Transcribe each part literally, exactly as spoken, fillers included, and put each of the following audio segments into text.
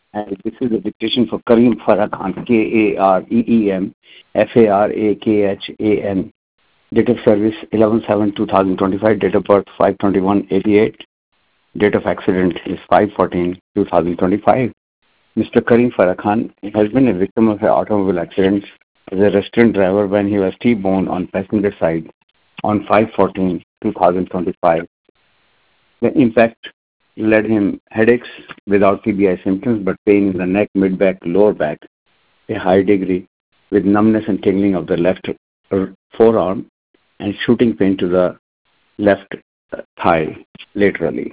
And this is the dictation for Kareem Farah Khan, K A R E E M F A R A K H A N. Date of service eleven seven two thousand twenty-five, date of birth five twenty-one eighty-eight, date of accident is five fourteen two thousand twenty-five. Mister Kareem Farah Khan has been a victim of an automobile accident as a restaurant driver when he was T-boned on passenger side on five fourteen two thousand twenty-five. The impact led him headaches without T B I symptoms but pain in the neck, mid-back, lower back, a high degree with numbness and tingling of the left forearm and shooting pain to the left thigh laterally.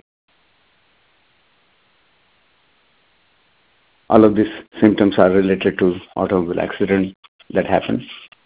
All of these symptoms are related to automobile accident that happened.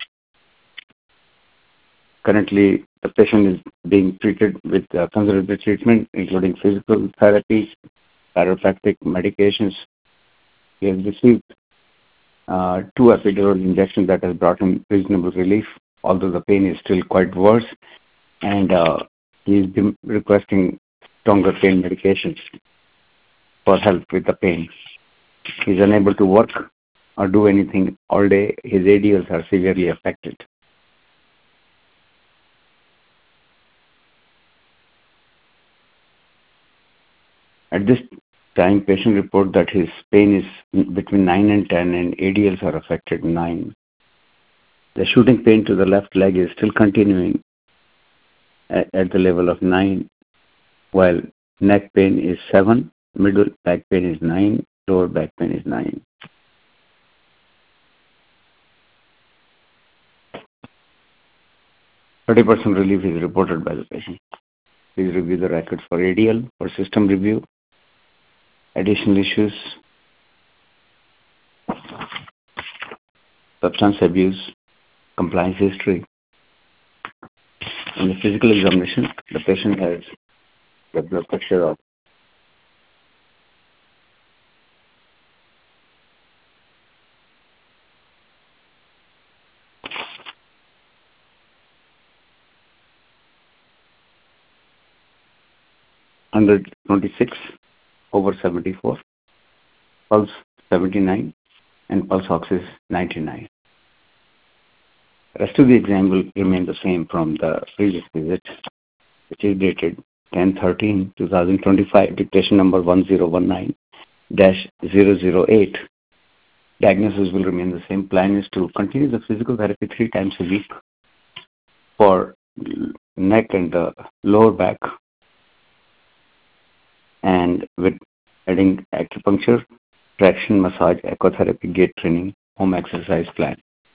Currently, the patient is being treated with uh, conservative treatment, including physical therapy, chiropractic medications. He has received uh, two epidural injections that has brought him reasonable relief, although the pain is still quite worse, and uh, he is requesting stronger pain medications for help with the pain. He is unable to work or do anything all day. His A D Ls are severely affected. At this time, patient report that his pain is between nine and ten and A D Ls are affected nine. The shooting pain to the left leg is still continuing at, at the level of nine, while neck pain is seven, middle back pain is nine, lower back pain is nine. thirty percent relief is reported by the patient. Please review the records for A D L, for system review, additional issues, substance abuse, compliance history. In the physical examination, the patient has the blood pressure of one hundred twenty-six over seventy-four, pulse seventy-nine, and pulse ox is ninety-nine. The rest of the exam will remain the same from the previous visit, which is dated ten thirteen twenty twenty-five, dictation number one zero one nine dash zero zero eight. Diagnosis will remain the same. Plan is to continue the physical therapy three times a week for neck and the lower back, and with adding acupuncture, traction, massage, ecotherapy, gait training, home exercise plan.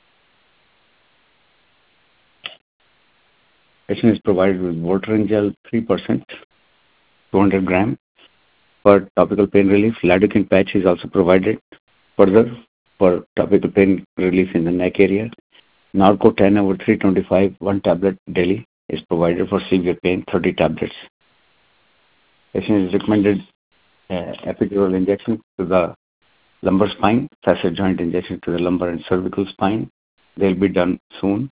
Patient is provided with Voltaren gel three percent, two hundred gram for topical pain relief. Lidocaine patch is also provided further for topical pain relief in the neck area. Norco ten over three twenty-five, one tablet daily is provided for severe pain, thirty tablets. Patient is recommended uh, epidural injection to the lumbar spine, facet joint injection to the lumbar and cervical spine. They'll be done soon.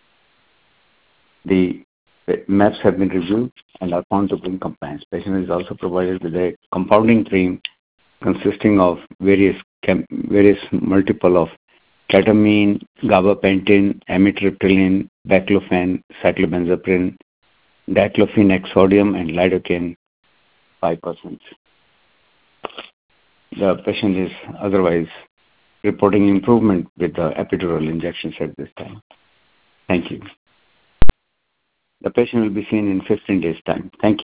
The maps have been reviewed and are found to be in compliance. Patient is also provided with a compounding cream consisting of various chem- various multiple of ketamine, gabapentin, amitriptyline, baclofen, cyclobenzaprine, diclofenac sodium, and lidocaine five percent. The patient is otherwise reporting improvement with the epidural injections at this time. Thank you. The patient will be seen in fifteen days' time. Thank you.